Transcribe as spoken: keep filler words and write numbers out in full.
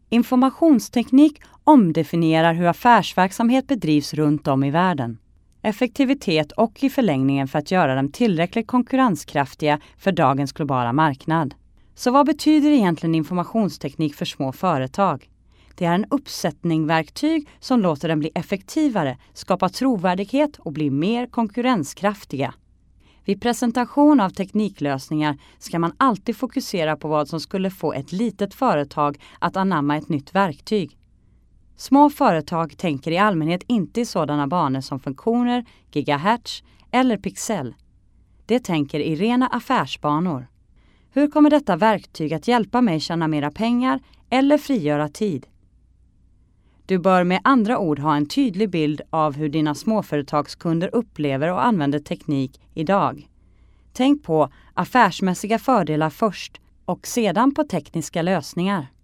Informationsteknik omdefinierar hur affärsverksamhet bedrivs runt om i världen. Effektivitet och i förlängningen för att göra dem tillräckligt konkurrenskraftiga för dagens globala marknad. Så vad betyder egentligen informationsteknik för små företag? Det är en uppsättning verktyg som låter dem bli effektivare, skapa trovärdighet och bli mer konkurrenskraftiga. Vid presentation av tekniklösningar ska man alltid fokusera på vad som skulle få ett litet företag att anamma ett nytt verktyg. Små företag tänker i allmänhet inte i sådana banor som funktioner, gigahertz eller pixel. Det tänker i rena affärsbanor. Hur kommer detta verktyg att hjälpa mig tjäna mera pengar eller frigöra tid? Du bör med andra ord ha en tydlig bild av hur dina småföretagskunder upplever och använder teknik idag. Tänk på affärsmässiga fördelar först och sedan på tekniska lösningar.